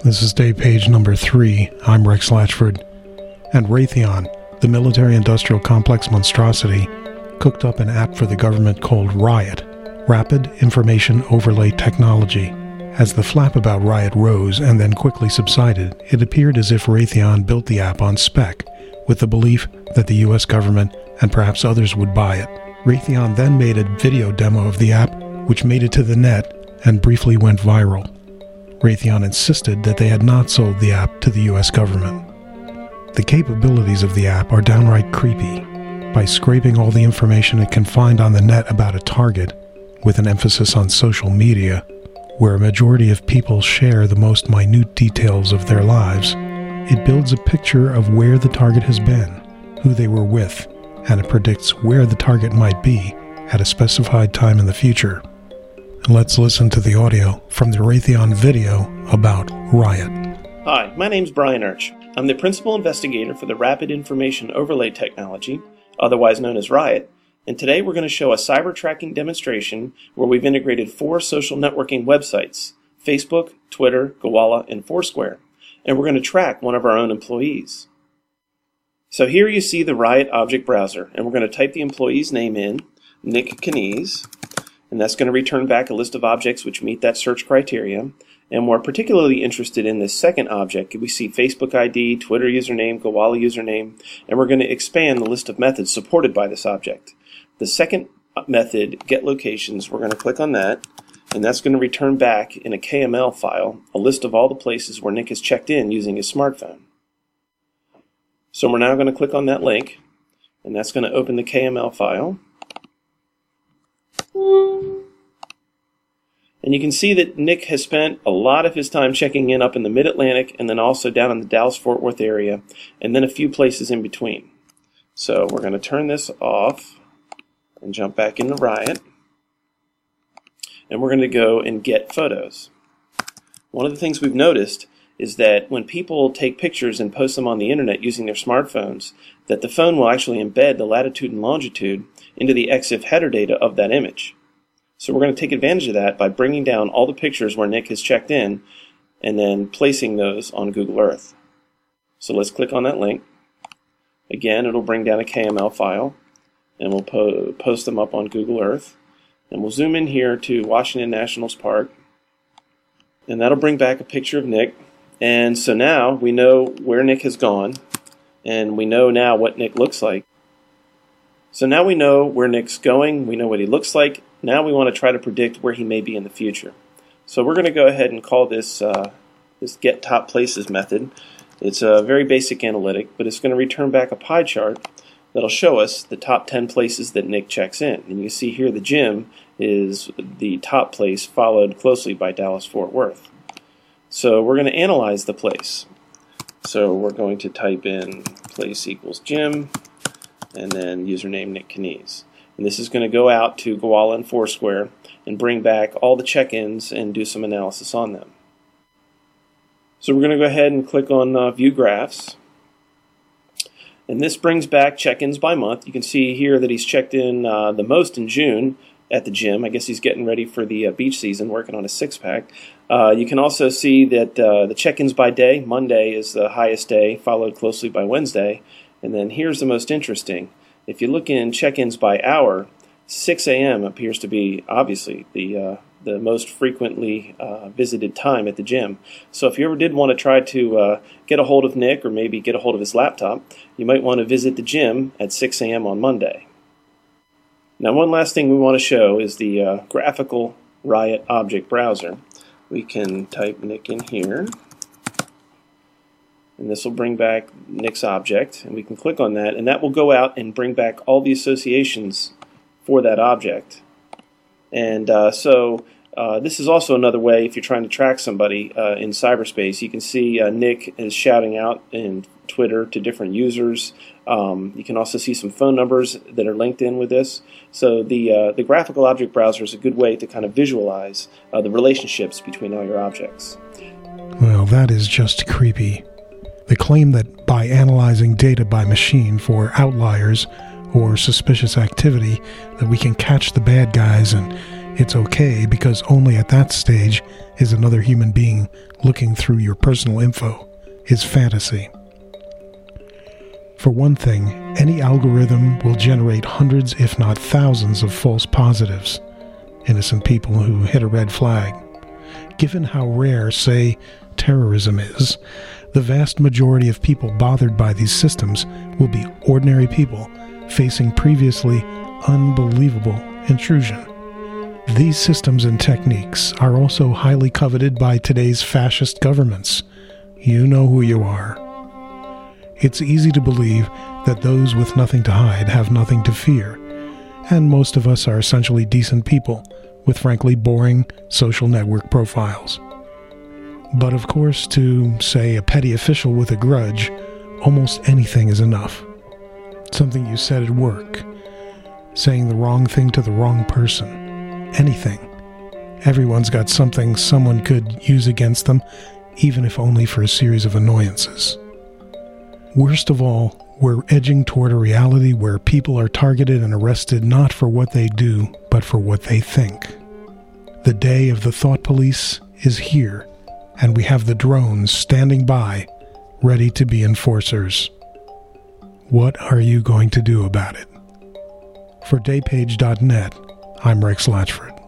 This is day page number 3. I'm Rex Latchford. And Raytheon, the military-industrial complex monstrosity, cooked up an app for the government called Riot, Rapid Information Overlay Technology. As the flap about Riot rose and then quickly subsided, it appeared as if Raytheon built the app on spec, with the belief that the U.S. government and perhaps others would buy it. Raytheon then made a video demo of the app, which made it to the net and briefly went viral. Raytheon insisted that they had not sold the app to the U.S. government. The capabilities of the app are downright creepy. By scraping all the information it can find on the net about a target, with an emphasis on social media, where a majority of people share the most minute details of their lives, it builds a picture of where the target has been, who they were with, and it predicts where the target might be at a specified time in the future. Let's listen to the audio from the Raytheon video about Riot. Hi, my name's Brian Urch. I'm the principal investigator for the Rapid Information Overlay Technology, otherwise known as Riot, and today we're going to show a cyber tracking demonstration where we've integrated 4 social networking websites: Facebook, Twitter, Gowalla, and Foursquare, and we're going to track one of our own employees. So here you see the Riot object browser, and we're going to type the employee's name in, Nick Knies, and that's going to return back a list of objects which meet that search criteria. And we're particularly interested in this second object. We see Facebook ID, Twitter username, Gowalla username, and we're going to expand the list of methods supported by this object. The second method, get locations, we're going to click on that, and that's going to return back in a KML file a list of all the places where Nick has checked in using his smartphone. So we're now going to click on that link, and that's going to open the KML file. And you can see that Nick has spent a lot of his time checking in up in the Mid-Atlantic and then also down in the Dallas-Fort Worth area, and then a few places in between. So we're going to turn this off and jump back into Riot. And we're going to go and get photos. One of the things we've noticed is that when people take pictures and post them on the internet using their smartphones, that the phone will actually embed the latitude and longitude into the EXIF header data of that image. So we're going to take advantage of that by bringing down all the pictures where Nick has checked in and then placing those on Google Earth. So let's click on that link. Again, it'll bring down a KML file, and we'll post them up on Google Earth. And we'll zoom in here to Washington Nationals Park, and that'll bring back a picture of Nick. And so now we know where Nick has gone, and we know now what Nick looks like. So now we know where Nick's going, we know what he looks like. Now we want to try to predict where he may be in the future. So we're going to go ahead and call this get top places method. It's a very basic analytic, but it's going to return back a pie chart that'll show us the top 10 places that Nick checks in. And you can see here the gym is the top place, followed closely by Dallas-Fort Worth. So we're going to analyze the place. So we're going to type in place equals gym, and then username Nick Knies. And this is going to go out to Gowalla and Foursquare and bring back all the check-ins and do some analysis on them. So we're going to go ahead and click on View Graphs. And this brings back check-ins by month. You can see here that he's checked in the most in June at the gym. I guess he's getting ready for the beach season, working on a six-pack. You can also see that the check-ins by day, Monday is the highest day, followed closely by Wednesday. And then here's the most interesting. If you look in check-ins by hour, 6 a.m. appears to be obviously the most frequently visited time at the gym. So if you ever did want to try to get a hold of Nick or maybe get a hold of his laptop, you might want to visit the gym at 6 a.m. on Monday. Now one last thing we want to show is the graphical Riot object browser. We can type Nick in here, and this will bring back Nick's object, and we can click on that, and that will go out and bring back all the associations for that object. And this is also another way, if you're trying to track somebody in cyberspace, you can see Nick is shouting out in Twitter to different users. You can also see some phone numbers that are linked in with this. So the graphical object browser is a good way to kind of visualize the relationships between all your objects. Well, that is just creepy. The claim that by analyzing data by machine for outliers or suspicious activity that we can catch the bad guys and It's okay because only at that stage is another human being looking through your personal info, is fantasy. For one thing, any algorithm will generate hundreds if not thousands of false positives, innocent people who hit a red flag. Given how rare, say, terrorism is, the vast majority of people bothered by these systems will be ordinary people facing previously unbelievable intrusion. These systems and techniques are also highly coveted by today's fascist governments. You know who you are. It's easy to believe that those with nothing to hide have nothing to fear, and most of us are essentially decent people with frankly boring social network profiles. But of course, to, say, a petty official with a grudge, almost anything is enough. Something you said at work, saying the wrong thing to the wrong person, anything. Everyone's got something someone could use against them, even if only for a series of annoyances. Worst of all, we're edging toward a reality where people are targeted and arrested not for what they do, but for what they think. The day of the thought police is here, and we have the drones standing by, ready to be enforcers. What are you going to do about it? For Daypage.net, I'm Rex Latchford.